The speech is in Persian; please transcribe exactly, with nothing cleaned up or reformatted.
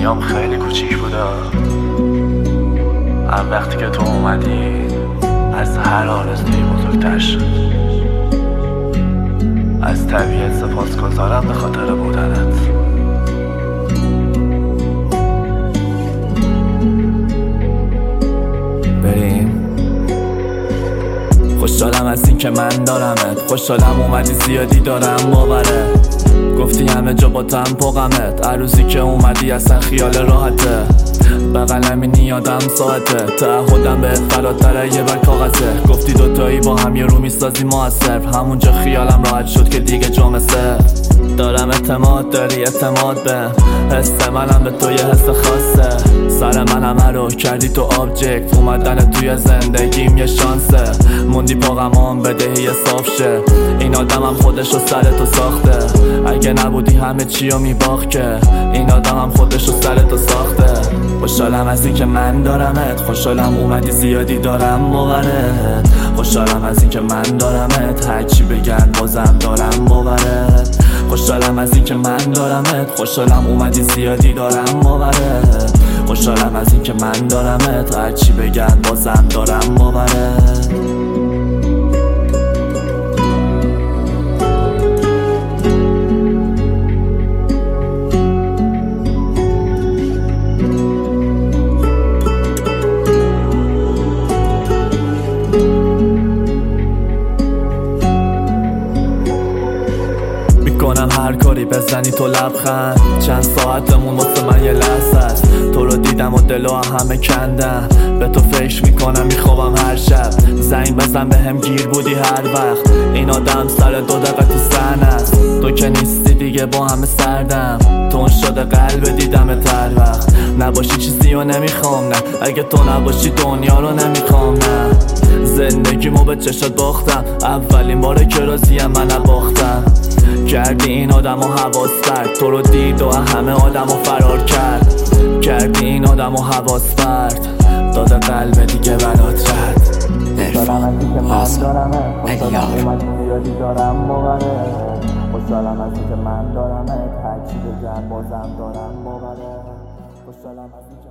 دنیام خیلی کوچیک بوده، هم وقتی که تو اومدی از هر آرزویی بزرگتر شد. از طبیعت سپاسگزارم به خاطر بودنت. بریم. خوشحالم از این که من دارمت، خوشحالم اومدی زیادی دارم باوره. گفتی همه جا با تن پاقمت، هر روزی که اومدی اصلا خیال راحته. بغلمی نیادم ساعته، تعهدم به فراتر یه بر کاغذه. گفتی دوتایی با هم یه رو میسازی موثر، همونجا خیالم راحت شد که دیگه جا مثل. دارم اعتماد داری اعتماد به حس منم به تو یه حس خاصه. سر من همه رو کردی تو آبجکت، اومدن توی زندگیم یه شانسه. موندی پاقمان بدهی صاف شه، این آدمم خودشو سر تو ساخته. اگه نبودی همه چی رو میباخت که این آدمم خودشو سر تو ساخته. خوشحالم از این که من دارمت، خوشحالم اومدی زیادی دارم باورت. خوشحالم از این که من دارمت، هرچی بگن بازم دارم باورت. خوشحالم از این که من دارمت، خوشحالم اومدی زیادی دارم باورت. خوشحالم از این که من دارمت، هرچی بگن بازم دارم باورت. کنم هر کاری بزنی تو لبخند، چند ساعتمون واسه من یه لحظه است. تو رو دیدم و دلو همه کندم، به تو فکر میکنم میخوابم هر شب. زنگ بزن به هم گیر بودی هر وقت، این آدم سر دو دقیقه تو سن است. تو که نیستی دیگه با همه سردم، تون شده قلب دیدم هر وقت. نباشی چیزی رو نمیخوام نه، اگه تو نباشی دنیا رو نمیخوام نه. زندگیمو به چشات باختم، اولین باره که راضیم من نباختم. کردی این آدم و حواس برد، تو رو دید و همه آدم و فرار کرد. کردی این آدم و حواس برد، داده قلب دیگه بلات رد. عرفان آسان الیار. خوشحالم از این که من دارمت، هرچی بگم بازم دارم باوره. خوشحالم از این